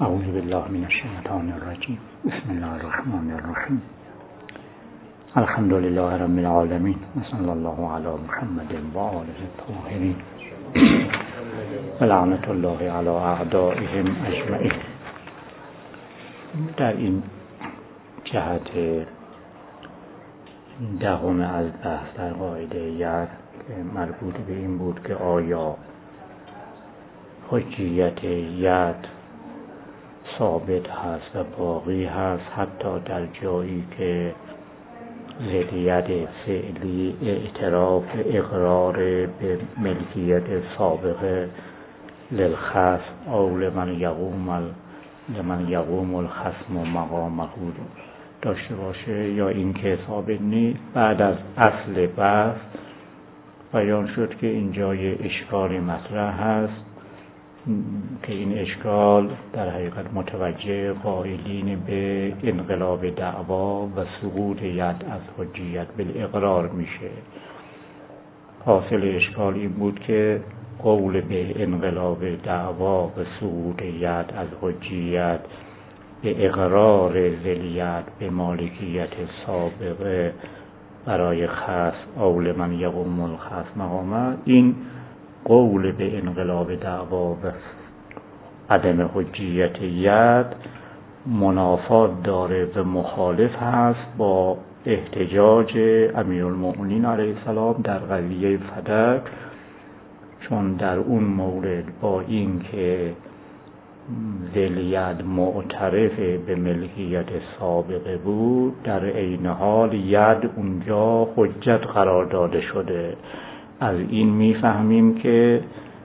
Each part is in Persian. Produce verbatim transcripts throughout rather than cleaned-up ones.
اعوذ بالله من الشیطان الرجیم. بسم الله الرحمن الرحیم. الحمد لله رب العالمین و صلی الله علی محمد و آله الطاهرین و لعنت الله علی اعدائهم اجمعین. در این جهت دهم از بحث در قاعده ید که مربوط به این بود که آیا حجیت ید ثابت هست و باقی هست حتی در جایی که ضدیت فعلی اعتراف اقرار به ملکیت سابقه للخصم او لمن یقوم لمن یقوم الخصم و مقامه داشته باشه یا اینکه ثابت نیست. بعد از اصل بحث بیان شد که اینجا یه اشکالی مطرح هست که این اشکال در حقیقت متوجه قائلین به انقلاب دعوا و سقوط ید از حجیت بالاقرار میشه. حاصل اشکال این بود که قول به انقلاب دعوا و سقوط ید از حجیت به اقرار ذلیت به مالکیت سابقه برای خصم او لمن یقوم الخصم مقامه، این قول به انقلاب دعوا و عدم حجیت ید منافات داره و مخالف هست با احتجاج امیرالمؤمنین علیه السلام در قضیه فدک، چون در اون مورد با این که ذلیت معترف به ملکیت سابقه بود، در عین حال ید اونجا حجت قرار داده شده. از این میفهمیم که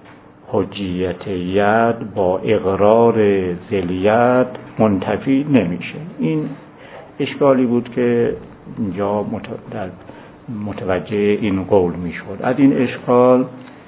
حجیت ید با اقرار ذلیت منتفی نمیشه. این اشکالی بود که اینجا متوجه این قول میشد. از این اشکال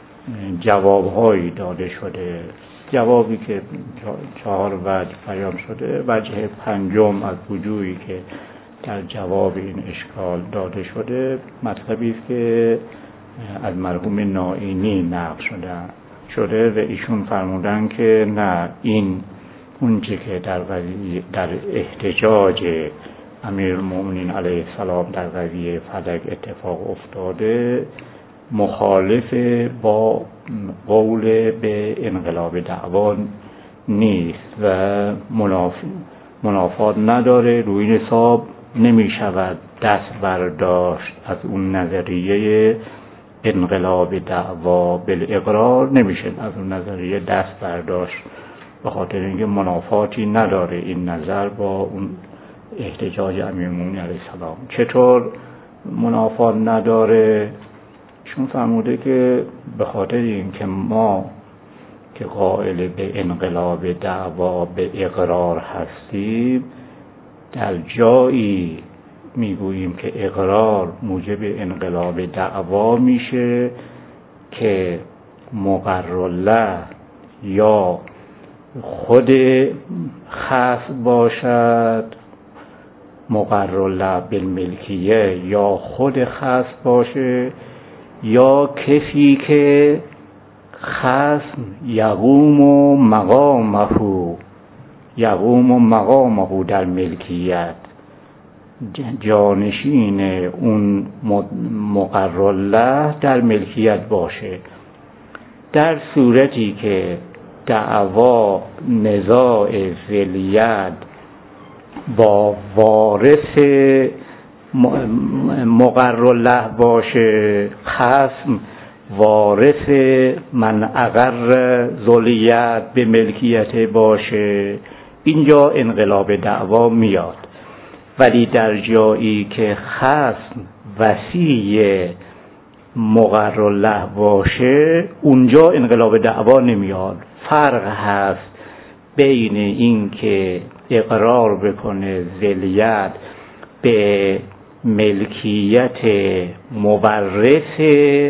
جوابهایی داده شده. جوابی که چهار وجه بیان شده، وجه پنجم از وجوهی که در جواب این اشکال داده شده مطلبی است که از مرحوم نائینی نقل شده شده و ایشون فرمودن که نه، این اونچه که در در احتجاج امیرالمؤمنین علیه السلام در قضیه فدک اتفاق افتاده مخالف با قول به انقلاب دعوا نیست و منافات نداره. روی این حساب نمی شود دست برداشت از اون نظریه انقلاب دعوا بالاقرار، نمیشه از اون نظریه دست برداشت به خاطر اینکه منافاتی نداره این نظر با اون احتجاج امیرالمؤمنین علیه السلام. چطور منافات نداره؟ چون فرموده که به خاطر اینکه ما که قائل به انقلاب دعوا به اقرار هستیم، در جایی میگوییم که اقرار موجب انقلاب دعوا میشه که مقرله یا خود خصم باشد، مقرله بالملکیه یا خود خصم باشه، یا کسی که خصم یقوم و مقامه یقوم و مقامه در ملکیت جانشین اون مقرله در ملکیت باشه. در صورتی که دعوا نزاع ذلیت با وارث مقرله باشه، خصم وارث من اقر ذلیت به ملکیت باشه، اینجا انقلاب دعوا میاد. ولی در جایی که خصم وصی مقرله باشه اونجا انقلاب دعوا نمیاد. فرق هست بین این که اقرار بکنه ذلیت به ملکیت مورث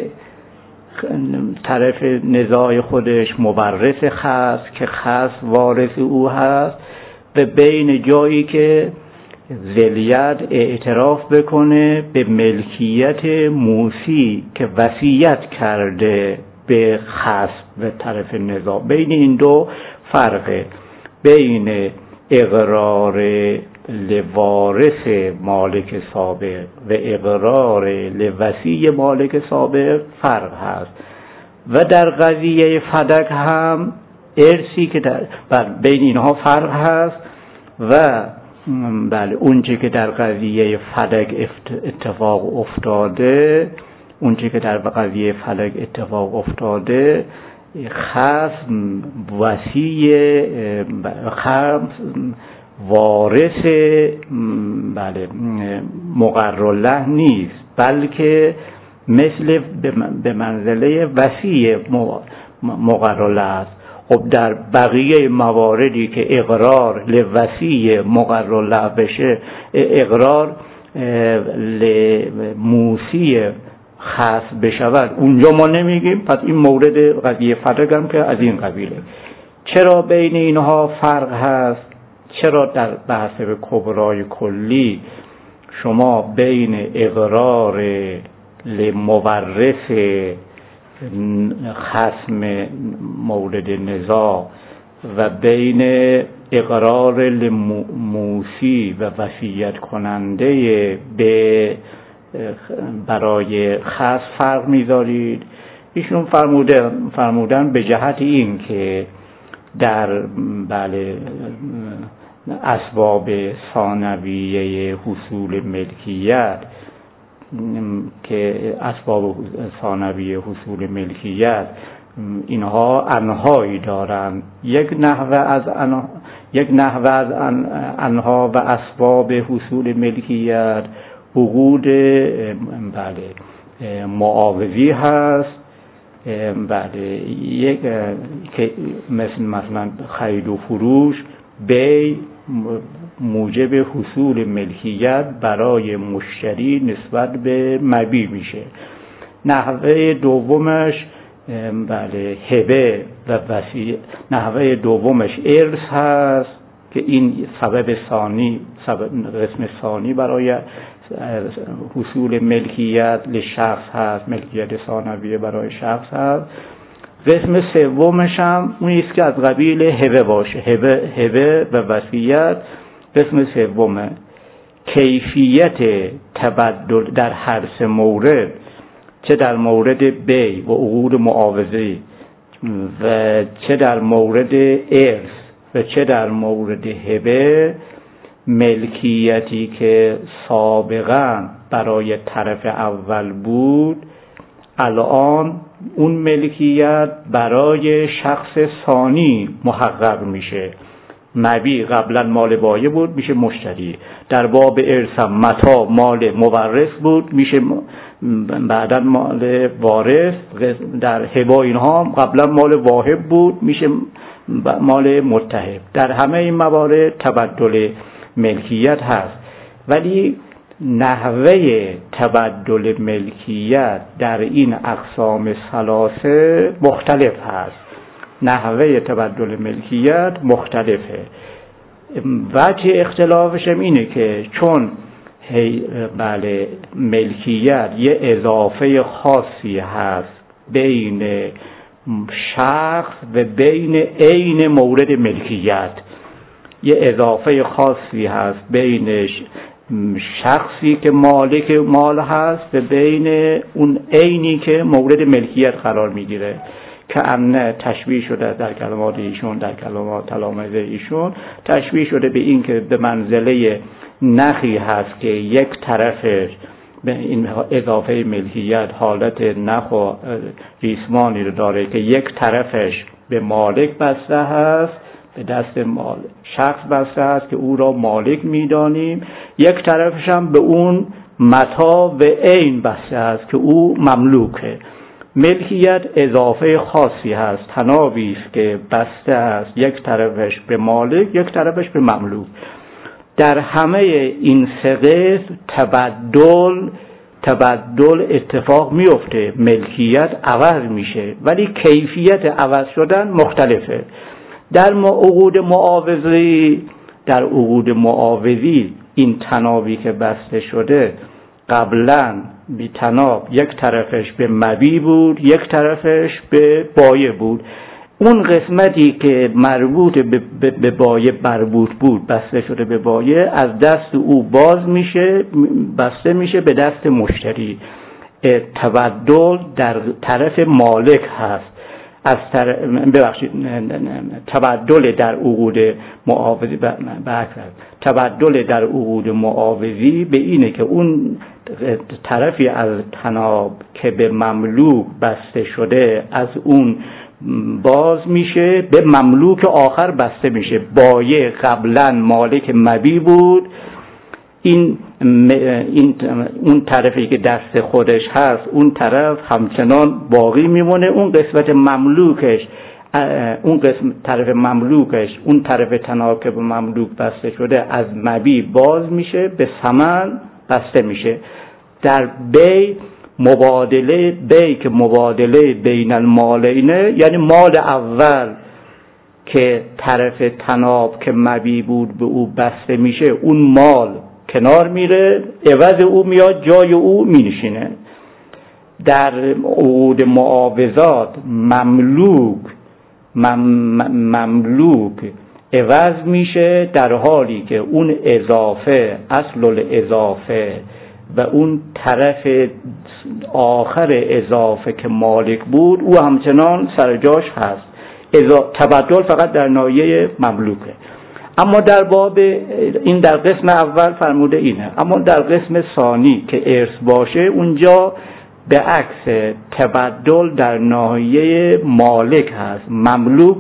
طرف نزاع خودش، مورث خاص که خاص وارث او هست، و بین جایی که ذلیت اعتراف بکنه به ملکیت موسی که وصیت کرده به خاص و طرف نزاع. بین این دو فرقه. بین اقرار لوارث مالک سابق و اقرار لوصی مالک سابق فرق هست و در قضیه فدک هم ارثی که در بین اینها فرق هست و بله اونچه که در قضیه فدک اتفاق افتاده اونچه که در قضیه فدک اتفاق افتاده خصم وصی خصم وارث بله مقرره نیست، بلکه مثل به منزله وصی مقرره است. خب در بقیه مواردی که اقرار لوصی مقرره بشه، اقرار لموسی خاص بشود، اونجا ما نمیگیم. پس این مورد قضیه فدک هم که از این قبیله. چرا بین اینها فرق هست؟ چرا در بحث به کبرای کلی شما بین اقرار لمورث خصم مورد نزاع و بین اقرار لموسی و وصیت کننده به برای خاص فرق می‌ذارید؟ ایشون فرمودن فرمودن به جهت این که در بله اسباب ثانویه حصول ملکیت که اسباب ثانویه حصول ملکیت اینها انهایی دارند. یک نحوه از انها یک نحوه از انها و اسباب حصول ملکیت عقود بله معاوضی هست، بله یک که مثل مثلا خرید و فروش بی موجب حصول ملکیت برای مشتری نسبت به مبیع میشه. نحوه دومش بله هبه و وصیت. نحوه دومش ارث هست که این سبب ثانی سبب قسم ثانی برای حصول ملکیت لشخص هست، ملکیت ثانویه برای شخص هست. قسم سومش هم اون است که از قبیل هبه باشه، هبه هبه و وصیت. قسم سوم کیفیت تبدل در هر سه مورد، چه در مورد بی و عقود معاوضه و چه در مورد ارث و چه در مورد هبه، ملکیتی که سابقا برای طرف اول بود الان اون ملکیت برای شخص ثانی محقق میشه. مبیع قبلا مال بایع بود میشه مشتری. در باب ارث متاع مال مورث بود میشه بعدا مال وارث. در هبه اینها قبلا مال واهب بود میشه مال متهب. در همه این موارد تبدل ملکیت هست، ولی نحوه تبدل ملکیت در این اقسام ثلاثه مختلف هست. نحوه تبدل ملکیت مختلفه. وجه اختلافش هم اینه که چون بله ملکیت یه اضافه خاصی هست بین شخص و بین عین مورد ملکیت، یه اضافه خاصی هست بین شخصی که مالک مال هست و بین اون عینی که مورد ملکیت قرار میگیره، که ان تشبیه شده در کلمات ایشون، در کلمات تلامذه ایشون تشبیه شده به این که به منزله نخی هست که یک طرفش به این اضافه ملکیت حالت نخ و ریسمانی رو داره که یک طرفش به مالک بسته هست، به دست مال شخص بسته است که او را مالک میدانیم، یک طرفش هم به اون متاع و عین بسته است که او مملوکه. ملکیت اضافه خاصی هست، تنابی است که بسته است یک طرفش به مالک یک طرفش به مملوک. در همه این سه قسم تبدل تبدل اتفاق میفته، ملکیت عوض میشه، ولی کیفیت عوض شدن مختلفه. در عقود معاوضی در عقود معاوضی این تنابی که بسته شده قبلا بی تناب یک طرفش به مبیع بود یک طرفش به بایع بود. اون قسمتی که مربوط به, به بایه مربوط بود، بسته شده به بایه، از دست او باز میشه، بسته میشه به دست مشتری. تبدل در طرف مالک هست، از طرف ببخشید تبدل در عقود معاوضی تبدل در عقود معاوضی به اینه که اون طرفی از طناب که به مملوک بسته شده از اون باز میشه، به مملوک آخر بسته میشه. بایع قبلا مالک مبی بود، این این اون طرفی که دست خودش هست اون طرف همچنان باقی میمونه. اون قسمت مملوکش اون قسم طرف مملوکش اون طرف طناب که به مملوک بسته شده از مبی باز میشه، به ثمن بسته میشه. در بی مبادله بی که مبادله بین المالینه، یعنی مال اول که طرف طناب که مبی بود به او بسته میشه، اون مال کنار میره، عوض او میاد جای او مینشینه. در عقود معاوضات مملوک مم مملوک عوض میشه، در حالی که اون اضافه اصل الاضافه و اون طرف آخر اضافه که مالک بود او همچنان سر جاش هست. تبدل فقط در ناحیه مملوکه. اما در باب این در قسم اول فرموده اینه، اما در قسم ثانی که ارث باشه اونجا به عکس تبدل در ناحیه مالک هست. مملوک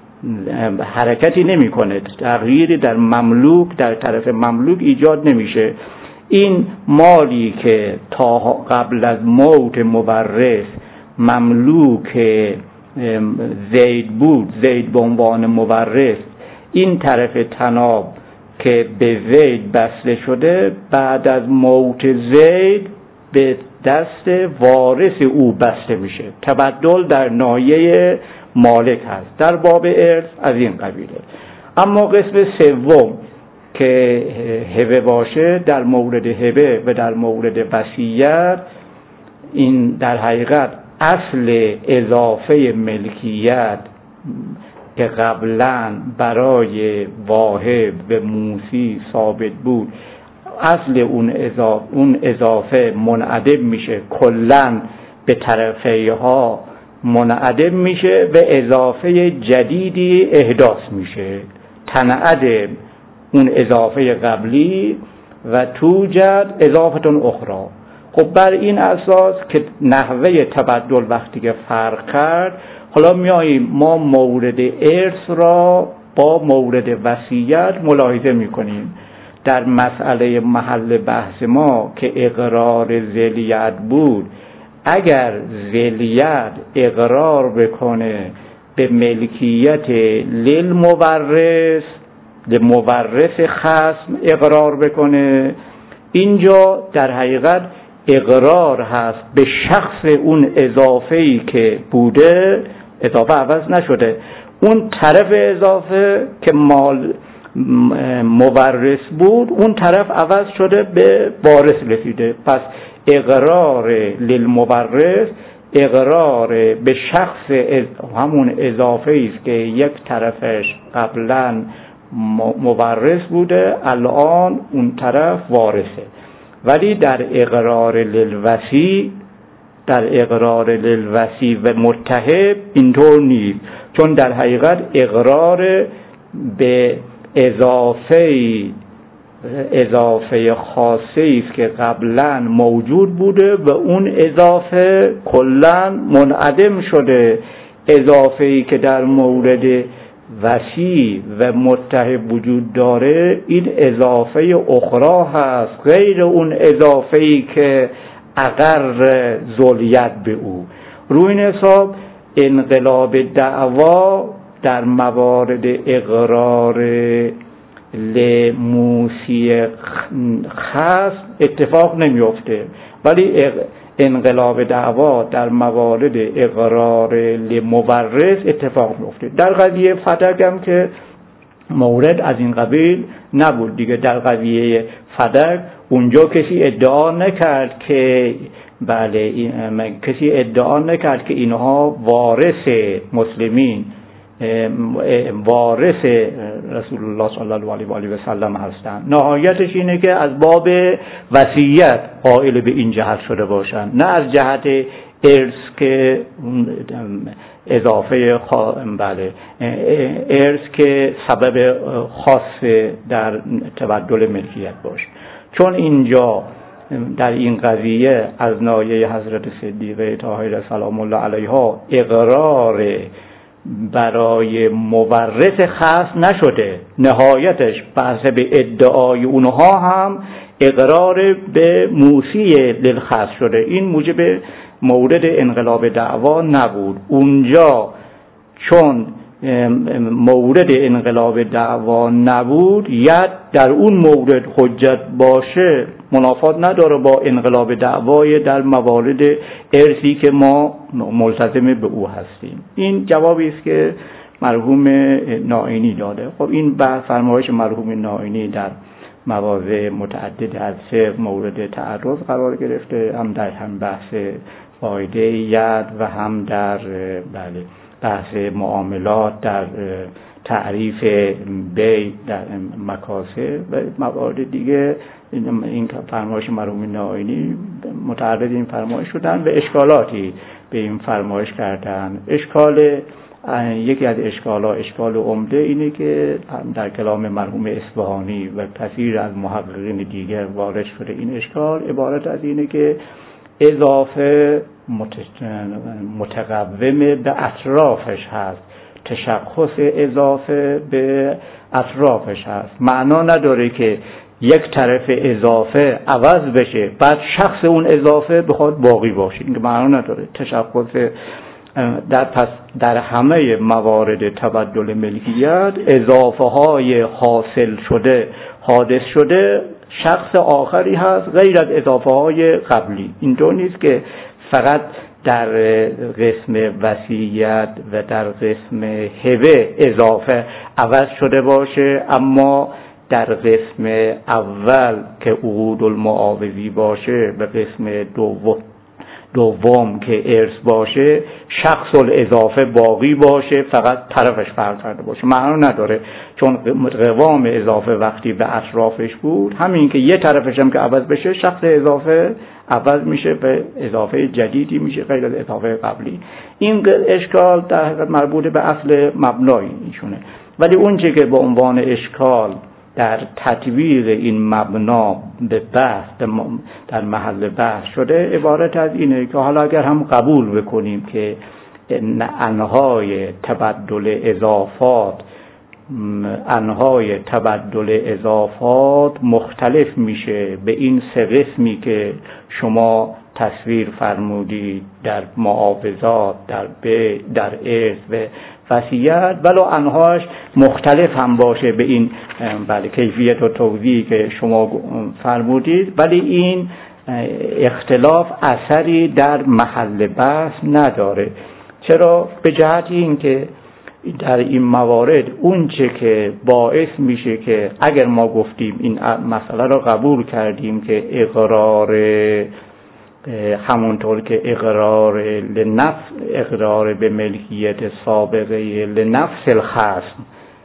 حرکتی نمیکنه، تغییری در مملوک در طرف مملوک ایجاد نمیشه. این مالی که تا قبل از موت مورث مملوک زید بود، زید به عنوان مورث، این طرف طناب که به زید بسته شده بعد از موت زید به دست وارث او بسته میشه. تبدل در ناحیه مالک هست. در باب ارث از این قبیله. اما قسم سوم که هبه باشه، در مورد هبه و در مورد وصیت، این در حقیقت اصل اضافه ملکیت که قبلا برای واهب و موسی ثابت بود، اصل اون اضافه, اون اضافه منعدم میشه، کلن به طرفه ها منعدم میشه و اضافه جدیدی احداث میشه، تنعدم اون اضافه قبلی و توجد اضافه اخرى. خب بر این اساس که نحوه تبدل وقتی که فرق کرد، حالا میاییم ما مورد ارث را با مورد وصیت ملاحظه میکنیم. در مسئله محل بحث ما که اقرار ذلیت بود، اگر ذلیت اقرار بکنه به ملکیت للمورث، لمورث خصم اقرار بکنه، اینجا در حقیقت اقرار هست به شخص اون اضافه‌ای که بوده، اضافه عوض نشده. اون طرف اضافه که مال مورث بود، اون طرف عوض شده به وارث رسیده. پس اقرار للمورث اقرار به شخص همون اضافه است که یک طرفش قبلا مورث بوده، الان اون طرف وارثه. ولی در اقرار للوصی در اقرار للوصی و متحب اینطور نیست، چون در حقیقت اقرار به اضافه اضافه خاصی است که قبلا موجود بوده و اون اضافه کلا منعدم شده. اضافه‌ای که در مورد وصی و متحب وجود داره این اضافه اخرى هست، غیر اون اضافه‌ای که اقر ذلیت به او. روی این حساب انقلاب دعوا در موارد اقرار لموسی خاص اتفاق نمیفته، ولی انقلاب دعوا در موارد اقرار لمورث اتفاق میفته. در قضیه فدک هم که مورد از این قبیل نبود دیگه. در قضیه فدک اونجا کسی ادعا نکرد که بله کسی ادعا نکرد که اینها وارث مسلمین وارث رسول الله صلی الله علیه و آله و سلم هستند. نهایتش اینه که از باب وصیت قائل به این جهت شده باشند، نه از جهت ارث که اضافه خا... بله ارث که سبب خاص در تبدل ملکیت باشه. چون اینجا در این قضیه از نایه حضرت صدیقه طاهره سلام الله علیها اقرار برای مورث خاص نشده، نهایتش بحث به ادعای اونها هم اقرار به موسی للخاص شده. این موجب مورد انقلاب دعوا نبود. اونجا چون مورد انقلاب دعوا نبود، ید در اون مورد حجت باشه منافات نداره با انقلاب دعوای در موارد ارثی که ما ملتزم به او هستیم. این جوابی است که مرحوم نائینی داده. خب این بحث فرمایش مرحوم نائینی در مواضع متعدد از سه مورد تعرض قرار گرفته، هم در هم بحث فایده ید و هم در بله بحث معاملات، در تعریف بی، در مکاسب و موارد دیگه. این فرمایش مرحوم نائینی متعرض این فرمایش شدن و اشکالاتی به این فرمایش کردن. اشکال یکی از اشکالات، اشکال عمده اینه که در کلام مرحوم اصفهانی و کثیر از محققین دیگر وارد شده این اشکال عبارت از اینه که اضافه متقوم به اطرافش هست، تشخص اضافه به اطرافش هست. معنا نداره که یک طرف اضافه عوض بشه بعد شخص اون اضافه بخواد باقی باشه، این معنا نداره. تشخص در پس در همه موارد تبدل ملکیت اضافه های حاصل شده، حادث شده، شخص آخری هست غیر از اضافه های قبلی. اینطور نیست که فقط در قسم وصیت و در قسم هبه اضافه عوض شده باشه، اما در قسم اول که عقود المعاوضی باشه و قسم دوم دوم که ارث باشه شخص الاضافه باقی باشه، فقط طرفش فرق کرده باشه. معنا نداره، چون قوام اضافه وقتی به اطرافش بود، همین که یه طرفش هم که عوض بشه شخص اضافه عوض میشه به اضافه جدیدی میشه غیر از اضافه قبلی. این اشکال در حقیقت مربوط به اصل مبنای ایشونه، ولی اون چه که به عنوان اشکال در تطبیق این مبنا به بحث در محل بحث شده عبارت از اینه که حالا اگر هم قبول بکنیم که انهای تبدل اضافات انهای تبدل اضافات مختلف میشه به این سه قسمی که شما تصویر فرمودید در معاوضات، در به در ارث و وصیت، ولو انهاش مختلف هم باشه به این بله کیفیت و توضیحی که شما فرمودید، ولی این اختلاف اثری در محل بحث نداره. چرا؟ به جهت این که در این موارد اون چه که باعث میشه که اگر ما گفتیم این مسئله را قبول کردیم که اقرار همونطور که اقرار لنفس اقرار به ملکیت سابقه لنفس الخصم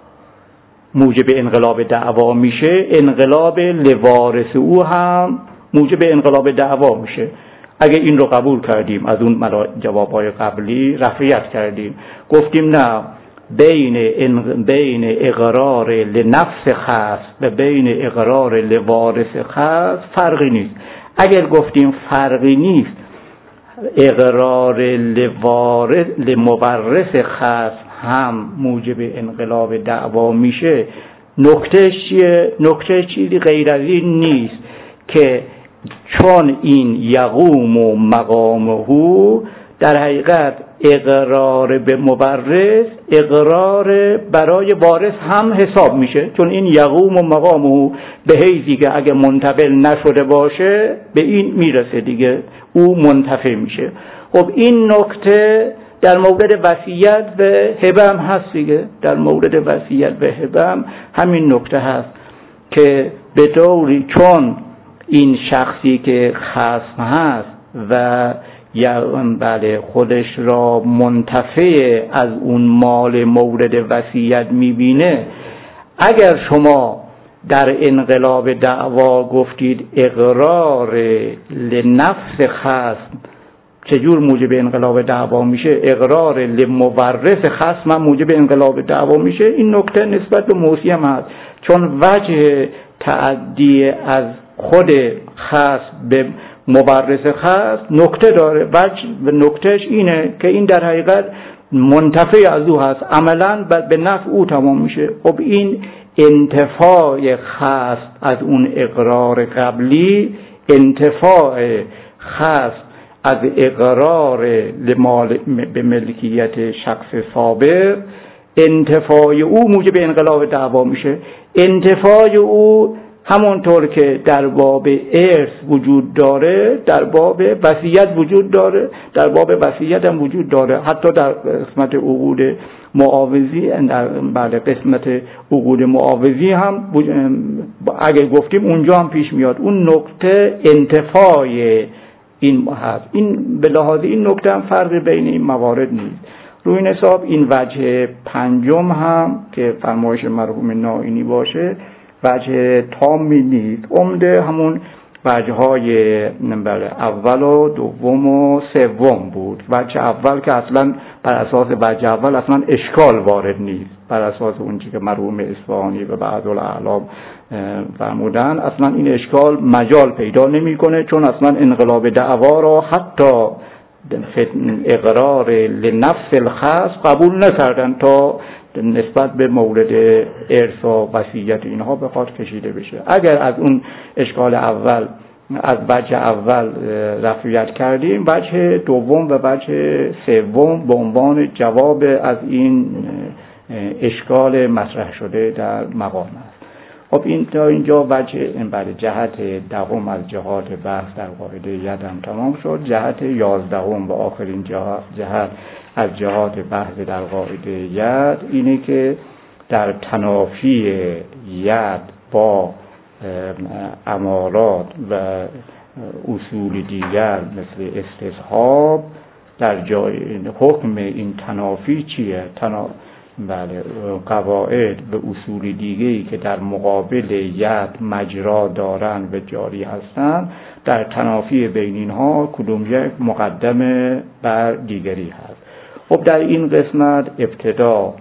موجب انقلاب دعوا میشه، انقلاب لوارث او هم موجب انقلاب دعوا میشه. اگه این رو قبول کردیم، از اون جوابهای قبلی رفعیت کردیم، گفتیم نه، بین بین اقرار لنفس خاص و بین اقرار لوارث خاص فرقی نیست. اگر گفتیم فرقی نیست، اقرار لوارث لمورث خاص هم موجب انقلاب دعوا میشه، نکته چیه؟ نکته چیزی غیر از این نیست که چون این یقوم و مقامه در حقیقت اقرار به مورث اقرار برای وارث هم حساب میشه، چون این یقوم و مقامه به حیثی که اگه منتقل نشده باشه به این میرسه دیگه، او منتفع میشه. خب این نکته در مورد وصیت و هبه هم هست دیگه، در مورد وصیت و هبه هم همین نکته هست که به طوری چون این شخصی که خصم هست و یا بله خودش را منتفع از اون مال مورد وصیت میبینه، اگر شما در انقلاب دعوا گفتید اقرار لنفس خصم چجور موجب انقلاب دعوا میشه، اقرار لمورث خصم هم موجب انقلاب دعوا میشه، این نکته نسبت به موصی هم هست، چون وجه تعدی از خود خصم به مورث خصم نکته داره. وجه نکتهش اینه که این در حقیقت منتفع از او هست، عملا به نفع او تمام میشه. خب این انتفاع خصم از اون اقرار قبلی، انتفاع خصم از اقرار لمال به ملکیت شخص سابق، انتفاع او موجب انقلاب دعوا میشه. انتفاع او همونطور که در باب ارث وجود داره در باب وصیت وجود داره، در باب وصیت هم وجود داره، حتی در قسمت عقود معاوضی، بعد قسمت عقود معاوضی هم اگه گفتیم اونجا هم پیش میاد. اون نکته انتفاع این هست. این به لحاظ این نکته هم فرق بین این موارد نیست. روی این حساب این وجه پنجم هم که فرمایش مرحوم نائینی باشه وجه تامی نیست، عمده همون وجه های اول و دوم و سوم بود. وجه اول که اصلا بر اساس وجه اول اصلا اشکال وارد نیست، بر اساس اون چیزی که مرحوم اصفهانی و بعض الاعلام فرمودن اصلا این اشکال مجال پیدا نمیکنه، چون اصلا انقلاب دعوا را حتی اقرار لنفس الخصم قبول نکردن تا نسبت به مورد ارث و وصیت اینها بخواد کشیده بشه. اگر از اون اشکال اول از وجه اول رفعیت کردیم، وجه دوم و وجه سوم به عنوان جواب از این اشکال مطرح شده در مقام است. خب این تا اینجا وجه برای جهت دهم از جهات بحث در قاعده ید هم تمام شد. جهت یازدهم و آخرین جهت از جهات بحث در قاعده ید اینه که در تنافی ید با امارات و اصول دیگر مثل استصحاب در جای حکم این تنافی چیه؟ تنا... بله قواعد و اصول دیگری که در مقابل ید مجرا دارن و جاری هستن، در تنافی بین اینها کدوم یک مقدمه بر دیگری هست. خب در این قسمت ابتدا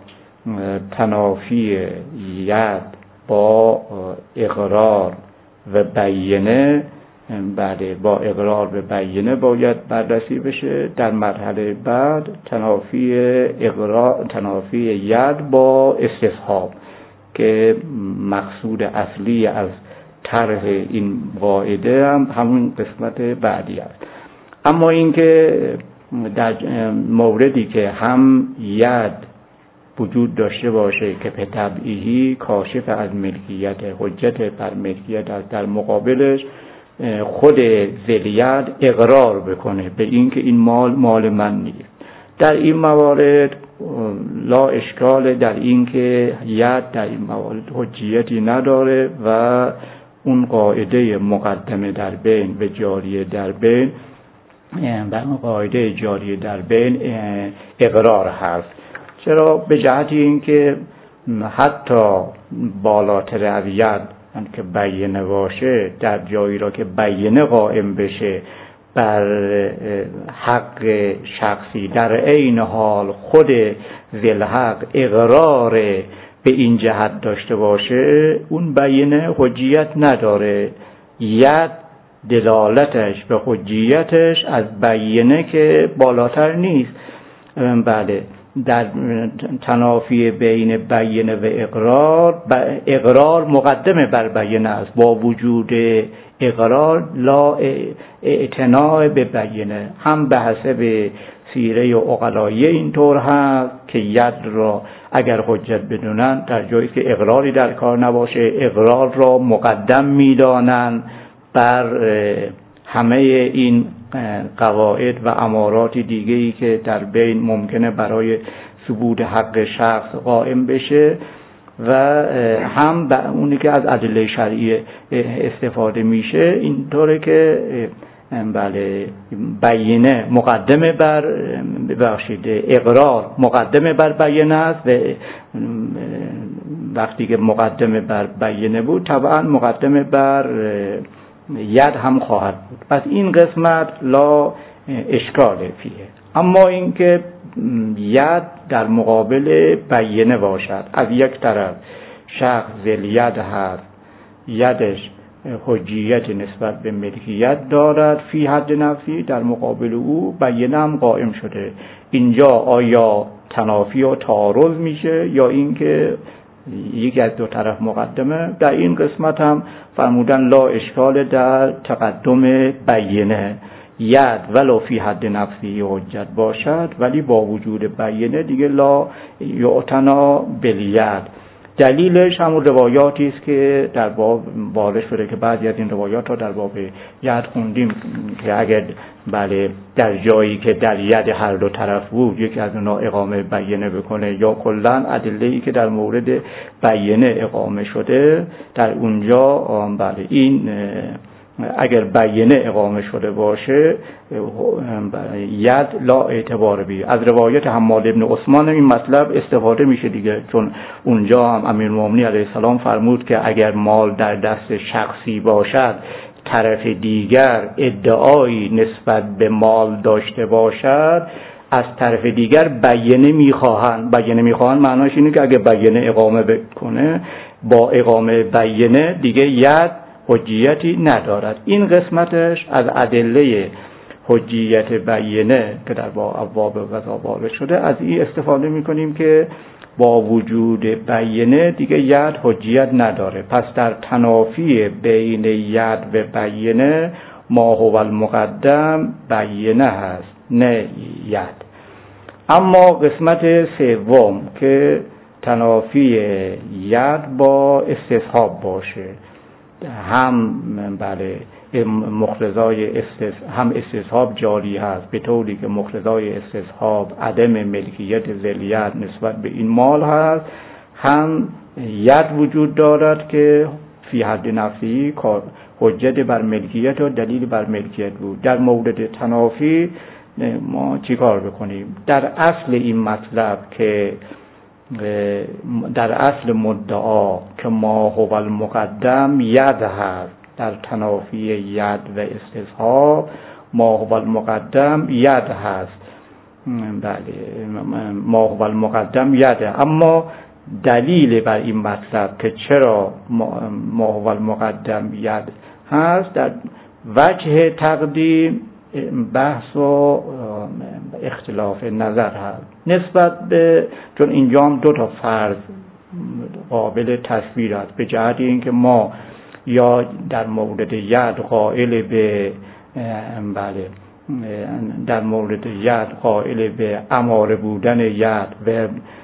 تنافی ید با اقرار و بیینه، بله با اقرار و بیینه باید بررسی بشه. در مرحله بعد تنافی اقرار تنافی ید با استصحاب که مقصود اصلی از طرح این قاعده هم همون قسمت بعدی است. اما اینکه در موردی که هم ید وجود داشته باشه که به تبعیضی کاشف از ملکیت، حجت بر ملکیت است، در مقابلش خود ذی‌الید اقرار بکنه به این که این مال مال من نیست. در این موارد لا اشکال در این که ید در این موارد حجیتی نداره و اون قاعده مقدمه در بین و جاری در بین و قاعده جاری در بین اقرار هست. چرا؟ به جهت این که حتی بالاتر از ید که بیینه باشه، در جایی را که بیینه قائم بشه بر حق شخصی، در عین حال خود ذی‌الحق اقرار به این جهت داشته باشه، اون بیینه حجیت نداره. ید دلالتش به حجیتش از بیینه که بالاتر نیست. بله در تنافی بین بیینه و اقرار، اقرار مقدمه بر بیینه است، با وجود اقرار لا اعتناء به بیینه. هم به حسب سیره عقلاییه اینطور هست که ید را اگر حجت بدونن در جایی که اقراری در کار نباشه، اقرار را مقدم میدانن بر همه این قواعد و امارات دیگه‌ای که در بین ممکنه برای ثبوت حق شخص قائم بشه، و هم به اونی که از ادله شرعی استفاده میشه اینطوره که بله بیینه مقدمه بر ببخشید اقرار مقدمه بر بیینه است و وقتی که مقدمه بر بیینه بود طبعا مقدمه بر ید هم خواهد بود. پس این قسمت لا اشکال فیه. اما اینکه ید در مقابل بیینه باشد، از یک طرف شخص ذل ید هست، یدش حجیت نسبت به ملکیت دارد فی حد نفسی، در مقابل او بیینه هم قائم شده، اینجا آیا تنافی و تعارض میشه یا اینکه یکی از دو طرف مقدمه؟ در این قسمت هم فرمودن لا اشکال در تقدم بیینه، ید ولو فی حد نفسی حجت باشد ولی با وجود بیینه دیگه لا یعتنا بالید. دلیلش همون روایاتی است که در باب وارد شده که بعضی از این روایات رو در باب ید خوندیم که اگر بله در جایی که در ید هر دو طرف بود یکی از اونها اقامه بیینه بکنه یا کلا ادله‌ای که در مورد بیینه اقامه شده در اونجا بله این اگر بیینه اقامه شده باشه ید لا اعتبار بی. از روایت حماد ابن عثمان این مطلب استفاده میشه دیگه، چون اونجا هم امیرالمومنین علیه السلام فرمود که اگر مال در دست شخصی باشد طرف دیگر ادعایی نسبت به مال داشته باشد از طرف دیگر بیینه میخواهند. بیینه میخواهند معناش اینه که اگر بیینه اقامه بکنه با اقامه بیینه دیگه ید حجیتی ندارد. این قسمتش از ادله حجیت بیینه که در با ابواب قضا وارد شده از این استفاده میکنیم که با وجود بیینه دیگه ید حجیت نداره. پس در تنافی بین ید و بیینه ما هو المقدم بیینه هست نه ید. اما قسمت سوم که تنافی ید با استصحاب باشه، هم بله مقتضای استص... هم استصحاب جاری هست به طوری که مقتضای استصحاب عدم ملکیت ذلیت نسبت به این مال هست، هم ید وجود دارد که فی حد نفسی حجت بر ملکیت و دلیل بر ملکیت بود. در مورد تنافی ما چی کار بکنیم؟ در اصل این مطلب که در اصل مدعا که ما هو المقدم ید هست، در تنافی ید و استصحاب ما هو المقدم ید هست. بله ما هو المقدم یده. اما دلیل بر این مطلب که چرا ما هو المقدم ید هست در وجه تقدیم بحث و اختلاف نظر هست نسبت به، چون اینجا هم دو تا فرض قابل تصویر است به جهت اینکه ما یا در مورد ید قائل به بله در مورد ید قائل به اماره بودن ید و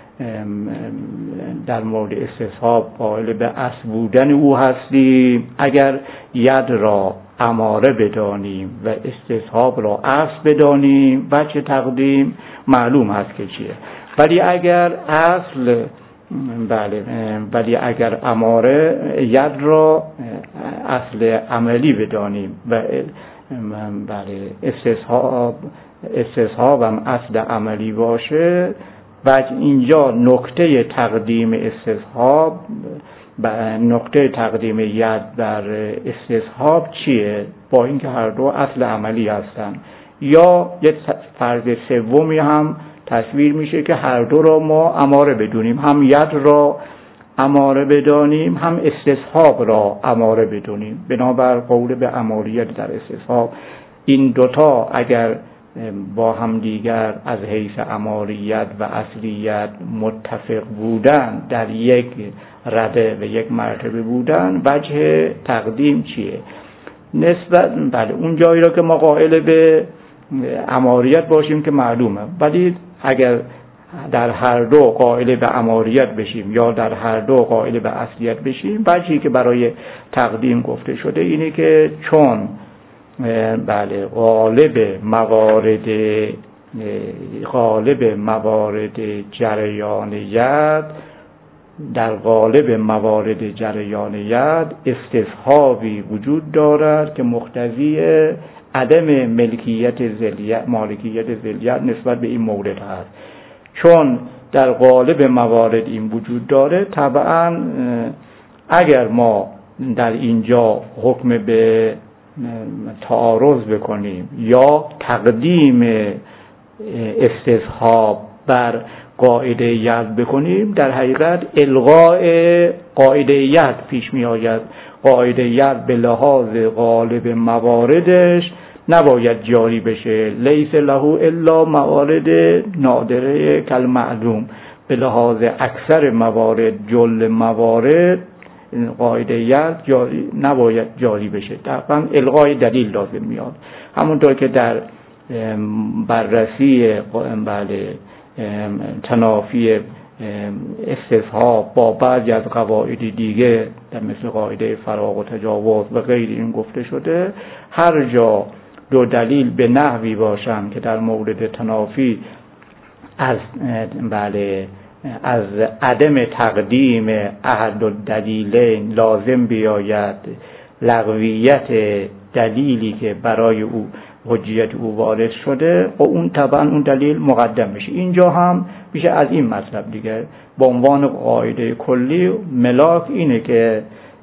در مورد استصحاب قائل به اصل بودن او هستیم. اگر ید را اماره بدانیم و استصحاب را اصل بدانیم وجه تقدیم معلوم هست که چیه. ولی اگر اصل بله ولی اگر اماره ید را اصل عملی بدانیم و بله استصحاب استصحاب هم اصل عملی باشه و اینجا نکته تقدیم استصحاب نقطه تقدیم ید بر استصحاب چیه؟ با اینکه هر دو اصل عملی هستن. یا یک فرض سومی هم تصویر میشه که هر دو را ما اماره بدونیم، هم ید را اماره بدانیم هم استصحاب را اماره بدونیم. بنابر قول به اماریت در استصحاب این دوتا اگر با هم دیگر از حیث اماریت و اصلیت متفق بودن، در یک رده و یک مرتبه بودن، وجه تقدیم چیه؟ نسبت بله اون جایی را که ما قائل به اماریت باشیم که معلومه، ولی اگر در هر دو قائل به اماریت بشیم یا در هر دو قائل به اصلیت بشیم، وجهی که برای تقدیم گفته شده اینه که چون بله غالب موارد غالب موارد جریان ید در غالب موارد جریان ید استصحابی وجود دارد که مقتضی عدم ملکیت ذلیت مالکیت ذلیت نسبت به این مورد هست. چون در قالب موارد این وجود داره، طبعا اگر ما در اینجا حکم به تعارض بکنیم یا تقدیم استصحاب بر قاعده ید بکنیم، در حقیقت الغاء قاعده ید پیش می آید. قاعده ید به لحاظ غالب مواردش نباید جاری بشه. لیس له الا موارد نادره کالمعلوم. به لحاظ اکثر موارد، جل موارد، قاعده ید جاری نباید جاری بشه. طبعا الغای دلیل لازم میاد. همونطور که در بررسی بله تنافی استصحاب با بعضی از قواعد دیگه در مثل قاعده فراغ و تجاوز و غیر این گفته شده، هر جا دو دلیل به نحوی باشن که در مورد تنافی از بله از عدم تقدیم احد الدلیلین لازم بیاید لغویت دلیلی که برای او حجیت او وارد شده، و اون طبعا اون دلیل مقدم میشه. اینجا هم میشه از این مطلب دیگه به عنوان قاعده کلی ملاک اینه که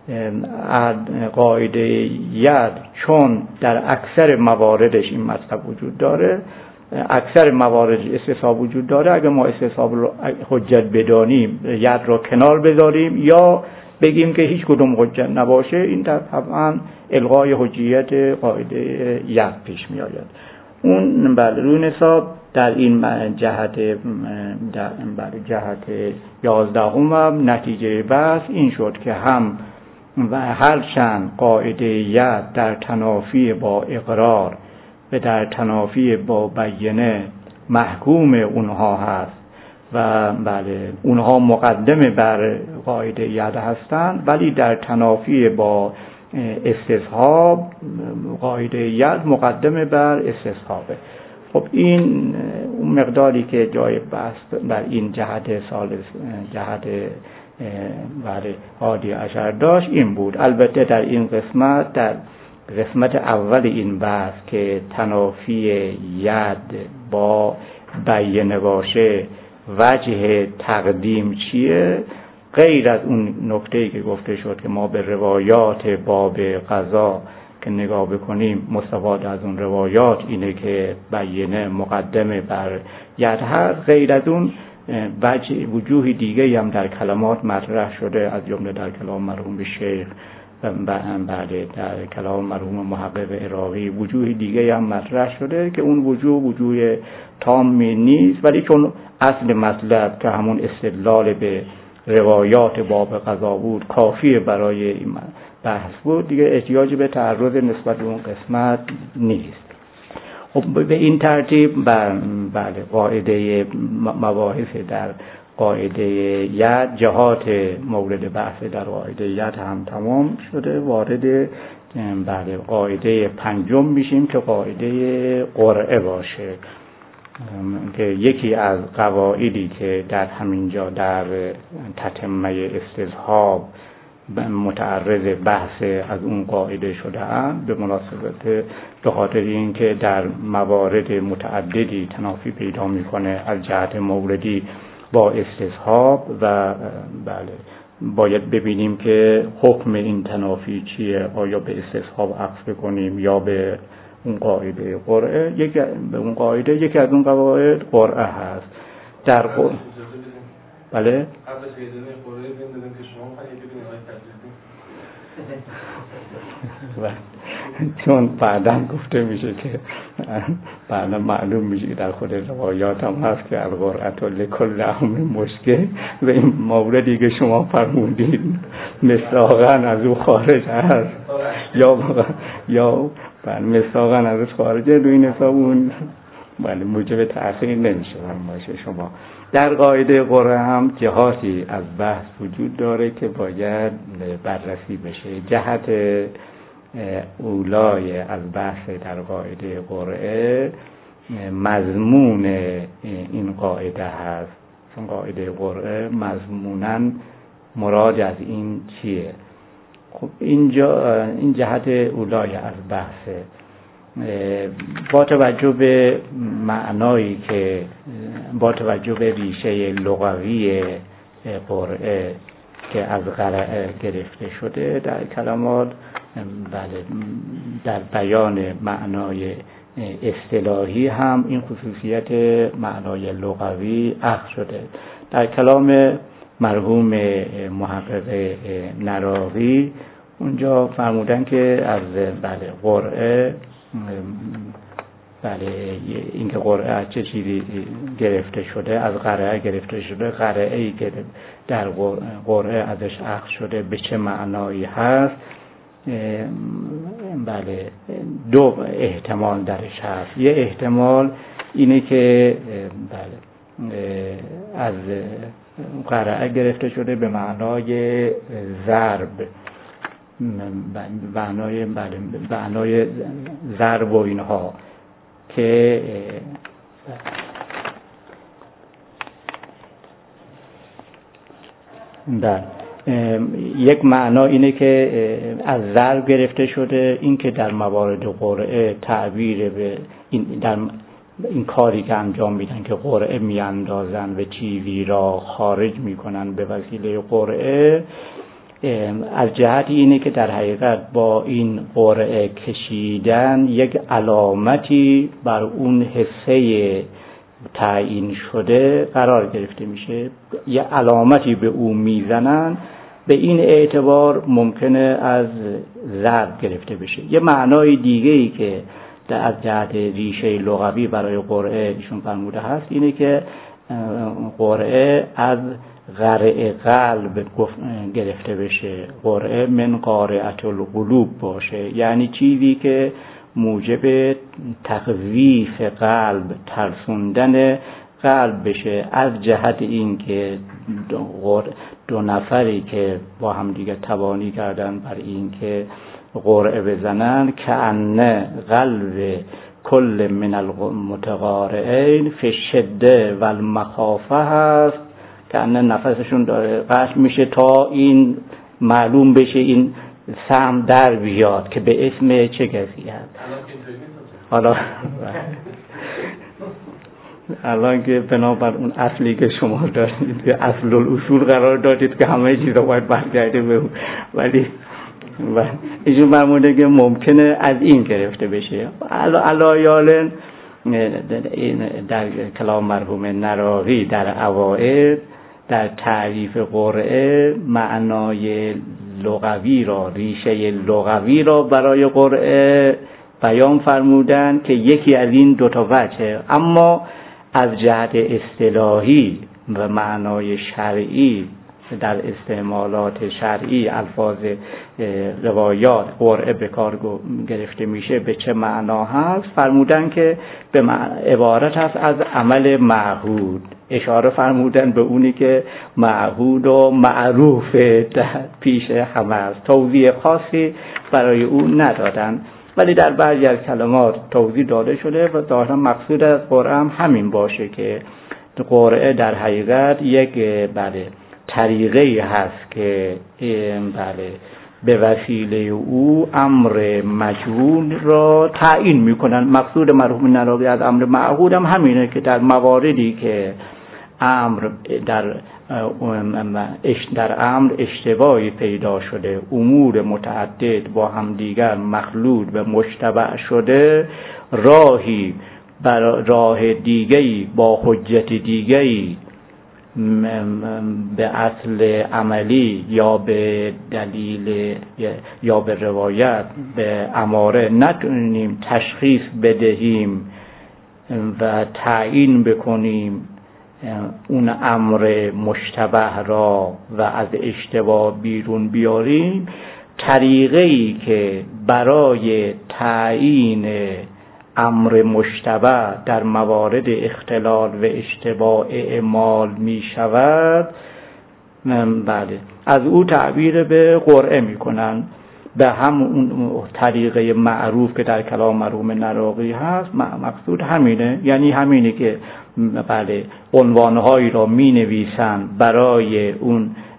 قاعده ید چون در اکثر مواردش این مطلب وجود داره، اکثر موارد استصحاب وجود داره، اگر ما استصحاب رو حجت بدانیم ید رو کنار بذاریم یا بگیم که هیچ کدوم حجت نباشه، این طبعا الغای حجیت قاعده ید پیش می آید. اون بله روی حساب در این جهت در جهت یازدهم هم نتیجه بحث این شد که هم و هرچند قاعده ید در تنافی با اقرار و در تنافی با بیینه محکوم اونها هست و بله اونها مقدم بر قاعده ید هستند، ولی در تنافی با استصحاب قاعده ید مقدم بر استصحابه. خب این مقداری که جای بحث در این جهت سالس جهت بله هادی عشر داشت این بود. البته در این قسمت در قسمت اول این بحث که تنافی ید با بیینه باشه وجه تقدیم چیه، غیر از اون نکته‌ای که گفته شد که ما به روایات باب قضا که نگاه بکنیم مستفاد از اون روایات اینه که بیینه مقدمه بر ید هست، غیر از اون وجه وجوه دیگه هم در کلمات مطرح شده، از جمله در کلام مرحوم شیخ بله در کلام مرحوم محقق عراقی وجوه دیگه هم مطرح شده که اون وجوه وجوه تامی نیست، ولی چون اصل مطلب که همون استدلال به روایات باب قضا بود کافیه برای این بحث بود، دیگه احتیاجی به تعرض نسبت به اون قسمت نیست. خب به این ترتیب بله قاعده مباحث در قاعده ید جهات مورد بحث در قاعده ید هم تمام شده. وارد بله قاعده پنجم میشیم که قاعده قرعه باشه که یکی از قواعدی که در همینجا در تتمه استصحاب متعرض بحث از اون قاعده شده اند، به مناسبت به خاطر اینکه در موارد متعددی تنافی پیدا میکنه از جهت موردی با استصحاب و بله باید ببینیم که حکم این تنافی چیه، آیا به استصحاب عطف بکنیم یا به اون قاعده قرعه. یکی به اون قاعده یکی از اون قواعد قرعه هست در قرعه. بله چون بعداً گفته میشه که بعداً معلوم میشه که در خود روایات هم هست که القرعة لکل امر مشکل و این موردی که شما فرمودید مصداقاً از او خارج هست یا یا مصداقاً از او خارجه، روی این حساب اون بله موجب تأثیر نمیشه باشه. شما در قاعده قرعه هم جهاتی از بحث وجود داره که باید بررسی بشه. جهت اولای از بحث در قاعده قرعه مضمون این قاعده هست، چون قاعده قرعه مضموناً مراد از این چیه. خب اینجا این جهت اولای از بحثه. با توجه به معنایی که با توجه به ریشه لغوی قرعه که از قرعه گرفته شده در کلمات، بله، در بیان معنای اصطلاحی هم این خصوصیت معنای لغوی اخذ شده. در کلام مرحوم محقق نراقی اونجا فرمودن که از بله قرعه، بله، اینکه قرعه از چه چیزی گرفته شده، از قرعه گرفته شده، قرعه ای که در قرعه ازش اخذ شده به چه معنایی هست. بله، دو احتمال درش هست. یه احتمال اینه که بله از قرعه گرفته شده به معنای ضرب، معنای بله معنای ضرب و اینها، که بله یک معنا اینه که از ضرب گرفته شده، این که در موارد قرعه تعبیر به این در این کاری که انجام میدن که قرعه میاندازن و چیزی را خارج میکنن به وسیله قرعه، از جهتی اینه که در حقیقت با این قرعه کشیدن یک علامتی بر اون حصه تعیین شده قرار گرفته میشه، یه علامتی به اون میزنن، به این اعتبار ممکنه از ضرب گرفته بشه. یه معنای دیگه ای که از جهت ریشه لغوی برای قرعه ایشون فرموده هست اینه که قرعه از قرع قلب گرفته بشه، قرعه من قارعة القلوب باشه، یعنی چیزی که موجب تخویف قلب، ترسوندن قلب بشه، از جهت این که دو, دو نفری که با هم دیگه توانی کردن بر این که قرعه بزنن، کأن قلب کل من المتقارعین فی الشده و المخافه هست، کأن نفسشون داره قطع میشه تا این معلوم بشه این سهم در بیاد که به اسم چه کسی هست. حالا الان که بنابر اون اصلی که شما دارید که اصل الاصول قرار دادید که همه چیزا باید برگرده به اون، ولی ایشون فرموده که ممکنه از این گرفته بشه. علایالن در کلام مرحوم نراقی در اوائل در تعریف قرعه معنای لغوی را، ریشه لغوی را برای قرعه بیان فرمودن که یکی از این دو تا وجه، اما از جهت اصطلاحی و معنای شرعی در استعمالات شرعی الفاظ روایات قرعه به کار گرفته میشه به چه معنا هست، فرمودن که به عبارت هست از عمل معهود، اشاره فرمودن به اونی که معهود و معروف پیش همه است، توضیح خاصی برای اون ندادن، ولی در بعضی از کلمات توضیح داده شده و ظاهرا مقصود از قرعه هم همین باشه که قرعه در حقیقت یک بله طریقه‌ای هست که بله به وسیله او امر مجهول را تعیین میکنن. مقصود مرحوم نراقی از امر معهود هم همینه که در مواردی که امر در در امر اشتباهی پیدا شده، امور متعدد با هم دیگر مخلوط و مشتبه شده، راهی بر راه دیگری با حجت دیگری به اصل عملی یا به دلیل یا به روایت به اماره نتونیم تشخیص بدهیم و تعیین بکنیم اون امر مشتبه را و از اشتباه بیرون بیاریم، طریقه‌ای که برای تعیین امر مشتبه در موارد اختلال و اشتباه اعمال می شود، بله از او تعبیر به قرعه می کنند. به هم اون طریقه معروف که در کلام مرحوم نراقی هست مقصود همینه، یعنی همینه که بله عنوانهایی را می نویسن برای اون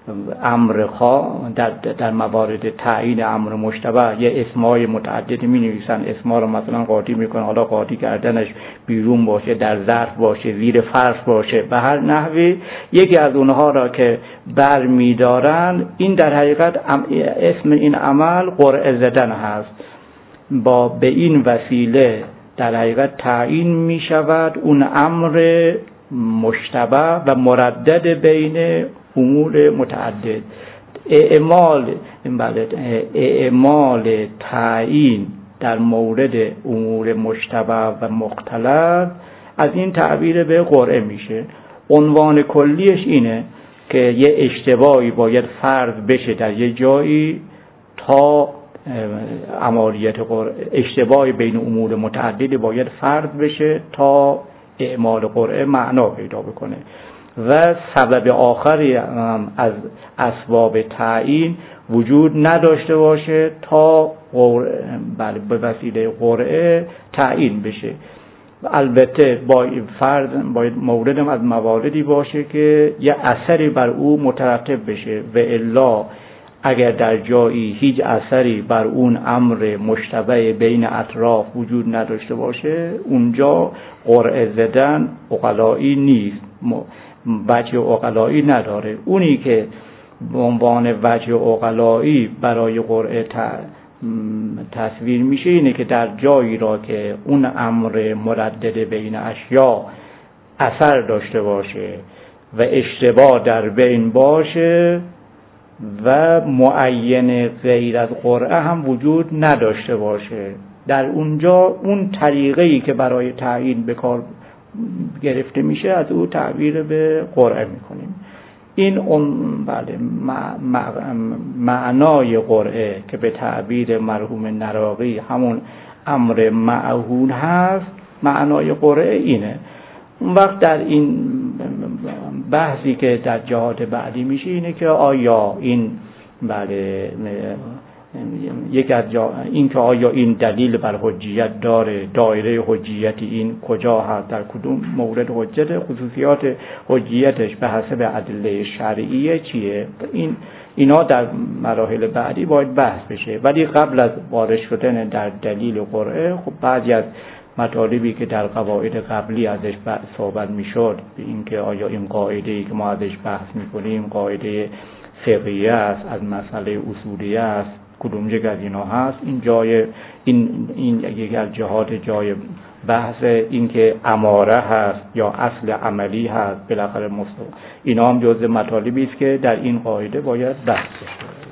امر خاص در, در موارد تعیین امر مشتبه یه اسمای متعددی می نویسن، اسما رو مثلا قاطی میکنن، حالا قاطی کردنش بیرون باشه، در ظرف باشه، زیر فرش باشه، به هر نحوی یکی از اونها را که بر می دارن، این در حقیقت اسم این عمل قرعه زدن هست. با به این وسیله در حقیقت تعیین می شود اون امر مشتبه و مردد بین امور متعدد. اعمال بله اعمال تعیین در مورد امور مشتبه و مختلف از این تعبیر به قرعه میشه. عنوان کلیش اینه که یه اشتباهی باید فرض بشه در یه جایی تا عملیات قرعه، اشتباهی بین امور متعددی باید فرض بشه تا اعمال قرعه معنا پیدا بکنه. و سبب آخری از اسباب تعیین وجود نداشته باشه تا بله به وسیله قرعه تعیین بشه. البته با فرض باید موردم از مواردی باشه که یه اثری بر او مترتب بشه، و الا اگر در جایی هیچ اثری بر اون امر مشتبه بین اطراف وجود نداشته باشه، اونجا قرعه زدن عقلایی نیست، وجه عقلایی نداره. اونی که به عنوان وجه عقلایی برای قرعه تصویر میشه اینه که در جایی را که اون امر مردد بین اشیا اثر داشته باشه و اشتباه در بین باشه و معین غیر از قرعه هم وجود نداشته باشه، در اونجا اون طریقه‌ای که برای تعیین به کار گرفته میشه از او تعبیر به قرعه میکنیم. این اون بله معنای قرعه که به تعبیر مرحوم نراقی همون امر معهود هست، معنای قرعه اینه. اون وقت در این بحثی که در جهات بعدی میشه اینه که آیا این بله یک از جا این که آیا این دلیل بر حجیت داره، دایره حجیت این کجا هست، در کدوم مورد حجت، خصوصیات حجیتش به حسب ادله شرعیه چیه. این اینا در مراحل بعدی باید بحث بشه. ولی قبل از وارد شدن در دلیل قرعه، خب بعضی از مطالبی که در قواعد قبلی ازش صحبت میشد، اینکه آیا این قاعده‌ای که ما ازش بحث میکنیم قاعده فقهیه است، از مسئله اصولیه است، کدوم یک از اینا هست، این جای این این یک از جهات جای بحث این که اماره هست یا اصل عملی هست، بالاخره مصطلح اینا هم جزء مطالبی است که در این قاعده باید بحث بشه.